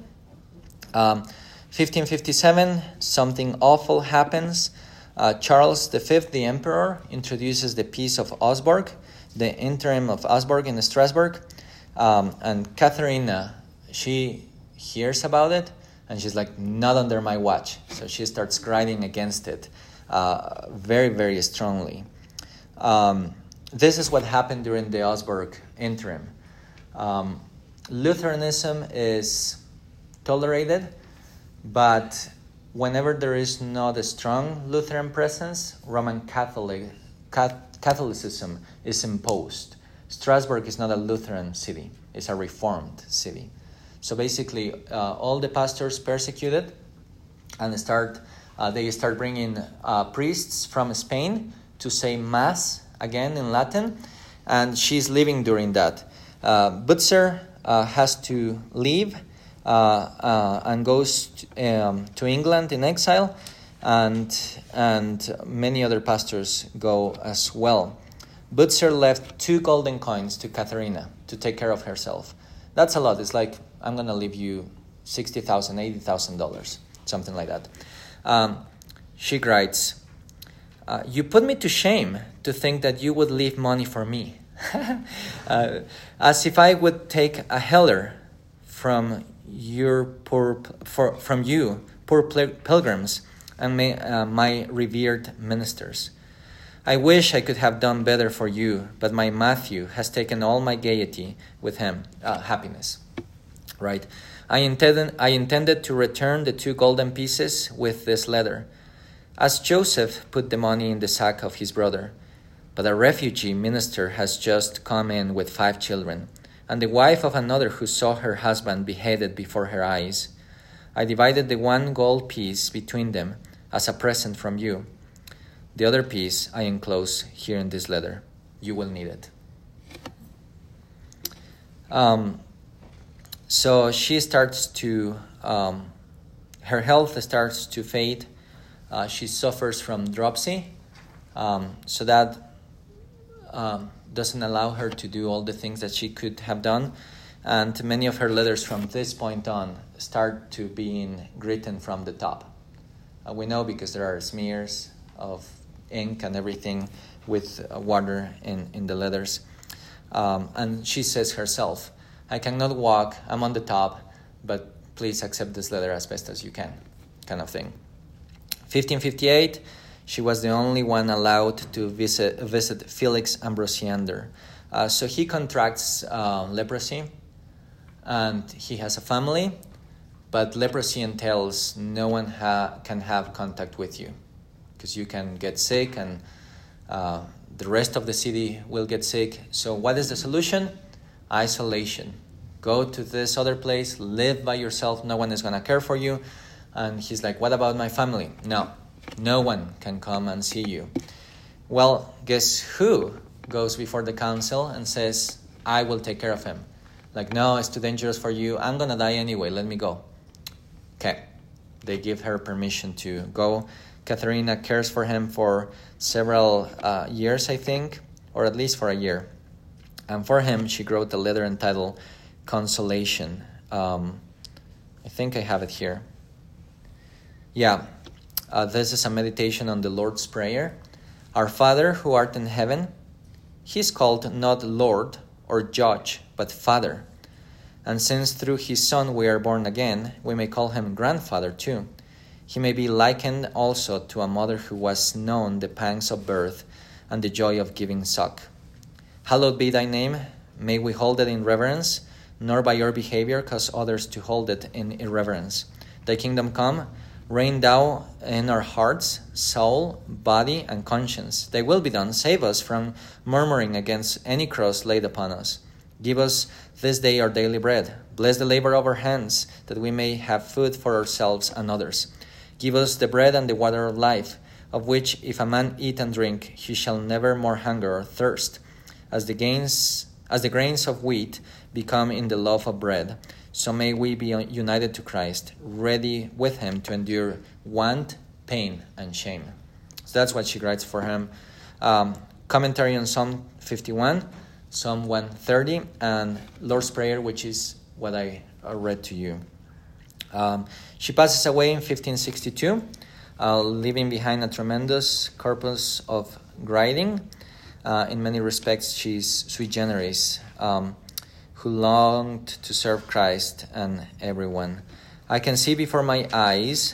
1557, something awful happens. Charles V, the emperor, introduces the Peace of Augsburg, the interim of Augsburg in Strasbourg. And Katharina, she hears about it, and she's like, not under my watch. So she starts writing against it very, very strongly. This is what happened during the Augsburg interim. Lutheranism is tolerated, but whenever there is not a strong Lutheran presence, Roman Catholicism is imposed. Strasbourg is not a Lutheran city, it's a Reformed city. So basically, all the pastors persecuted, and they start bringing priests from Spain to say Mass again in Latin, and she's living during that. Butzer has to leave and goes to England in exile, and many other pastors go as well. Butzer left 2 golden coins to Katharina to take care of herself. That's a lot. It's like, I'm going to leave you $60,000, $80,000, something like that. She writes, you put me to shame to think that you would leave money for me. As if I would take a heller from you, poor pilgrims, and my revered ministers. I wish I could have done better for you, but my Matthew has taken all my gaiety with him, happiness. Right? I intended to return the 2 golden pieces with this letter, as Joseph put the money in the sack of his brother. But a refugee minister has just come in with 5 children, and the wife of another who saw her husband beheaded before her eyes. I divided the 1 gold piece between them as a present from you. The other piece I enclose here in this letter. You will need it. So she starts to, her health starts to fade. She suffers from dropsy. So that doesn't allow her to do all the things that she could have done. And many of her letters from this point on start to being written from the top. We know because there are smears of ink and everything with water in the letters. And she says herself, I cannot walk, I'm on the top, but please accept this letter as best as you can, kind of thing. 1558, she was the only one allowed to visit Felix Ambrosiander. So he contracts leprosy, and he has a family, but leprosy entails no one can have contact with you, because you can get sick and the rest of the city will get sick. So what is the solution? Isolation. Go to this other place, live by yourself, no one is going to care for you. And he's like, what about my family? No one can come and see you. Well, guess who goes before the council and says, I will take care of him. Like, no, it's too dangerous for you. I'm going to die anyway. Let me go. Okay. They give her permission to go. Katharina cares for him for several years, I think, or at least for a year. And for him, she wrote a letter entitled Consolation. I think I have it here. Yeah. This is a meditation on the Lord's Prayer. Our Father who art in heaven, he is called not Lord or Judge, but Father. And since through his Son we are born again, we may call him Grandfather too. He may be likened also to a mother who was known the pangs of birth and the joy of giving suck. Hallowed be thy name. May we hold it in reverence, nor by your behavior cause others to hold it in irreverence. Thy kingdom come. Reign thou in our hearts, soul, body, and conscience. Thy will be done. Save us from murmuring against any cross laid upon us. Give us this day our daily bread. Bless the labor of our hands, that we may have food for ourselves and others. Give us the bread and the water of life, of which if a man eat and drink, he shall never more hunger or thirst. As the grains of wheat become in the loaf of bread, so may we be united to Christ, ready with him to endure want, pain, and shame. So that's what she writes for him. Commentary on Psalm 51, Psalm 130, and Lord's Prayer, which is what I read to you. She passes away in 1562, leaving behind a tremendous corpus of writing. In many respects, she's sui generis, who longed to serve Christ and everyone. I can see before my eyes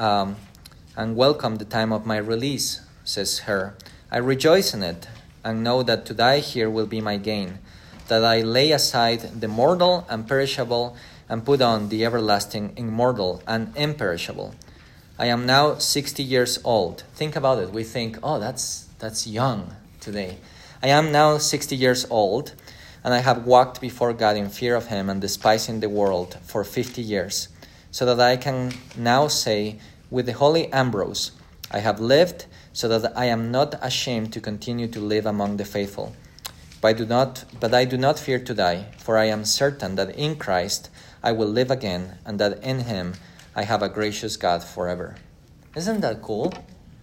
and welcome the time of my release, says her. I rejoice in it and know that to die here will be my gain, that I lay aside the mortal and perishable and put on the everlasting, immortal, and imperishable. I am now 60 years old. Think about it. We think, oh, that's young today. I am now 60 years old, and I have walked before God in fear of him and despising the world for 50 years, so that I can now say with the holy Ambrose, I have lived so that I am not ashamed to continue to live among the faithful. But I do not fear to die, for I am certain that in Christ I will live again, and that in him I have a gracious God forever. Isn't that cool?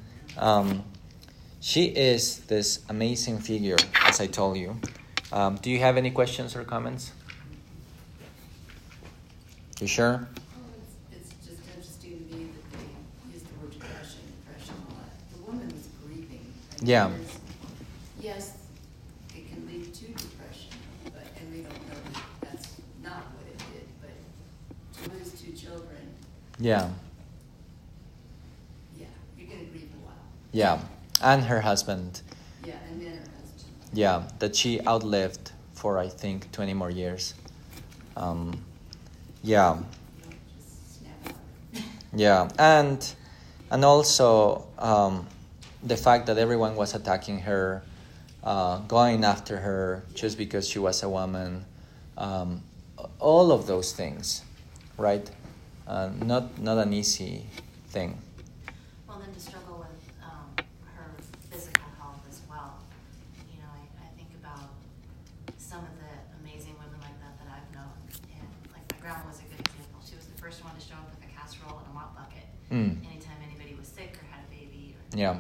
She is this amazing figure, as I told you. Do you have any questions or comments? You sure? Well, it's just interesting to me that they used the word depression a lot. The woman was grieving. Yeah. Yes, it can lead to depression, and we don't know that that's not what it did, but to lose 2 children, Yeah. you're going to grieve a while. Yeah. And her husband. Yeah, and then her husband. Yeah, that she outlived for, I think, 20 more years. Yeah. You don't just snap out of it. Yeah, and also the fact that everyone was attacking her going after her just because she was a woman. All of those things, right? Not an easy thing. Well, then to struggle with her physical health as well. You know, I think about some of the amazing women like that I've known. And like my grandma was a good example. She was the first one to show up with a casserole and a mop bucket anytime anybody was sick or had a baby. Yeah.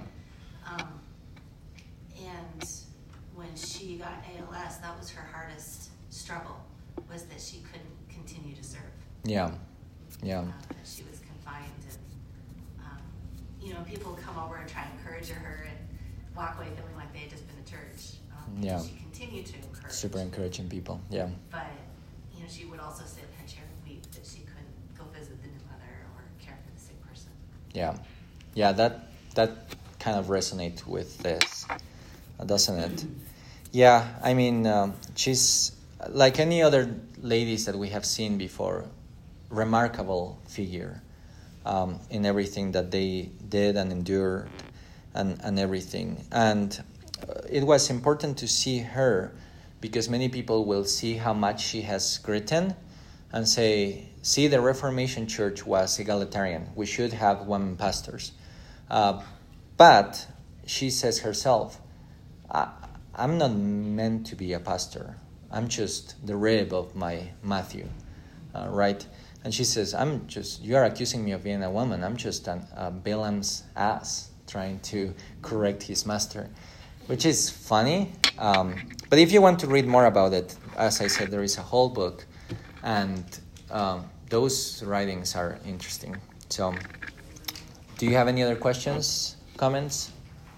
And when she got ALS, that was her hardest struggle, was that she couldn't continue to serve. Yeah. Yeah. That she was confined, and you know, people come over and try to encourage her and walk away feeling like they had just been to church. Yeah. She continued to encourage. Super encouraging people. Yeah. But you know, she would also sit in her chair and weep that she couldn't go visit the new mother or care for the sick person. Yeah. Yeah. That kind of resonates with this, doesn't it? Yeah. I mean, she's like any other ladies that we have seen before. Remarkable figure in everything that they did and endured and everything. And it was important to see her because many people will see how much she has written and say, see, the Reformation Church was egalitarian. We should have women pastors. But she says herself, I'm not meant to be a pastor. I'm just the rib of my Matthew, right? And she says, you are accusing me of being a woman. I'm just Balaam's ass trying to correct his master, which is funny. But if you want to read more about it, as I said, there is a whole book, and those writings are interesting. So, do you have any other questions, comments?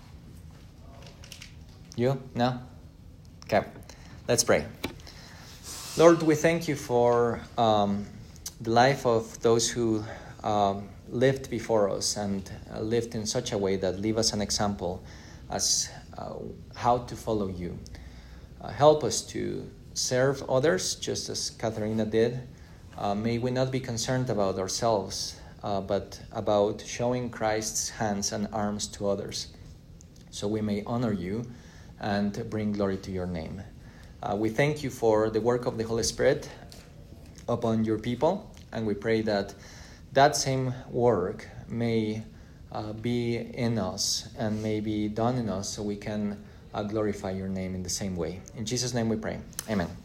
You? No? Okay. Let's pray. Lord, we thank you for the life of those who lived before us and lived in such a way that leave us an example as how to follow you. Help us to serve others just as Katharina did. May we not be concerned about ourselves, but about showing Christ's hands and arms to others, so we may honor you and bring glory to your name. We thank you for the work of the Holy Spirit upon your people, and we pray that that same work may be in us and may be done in us so we can glorify your name in the same way. In Jesus' name we pray. Amen.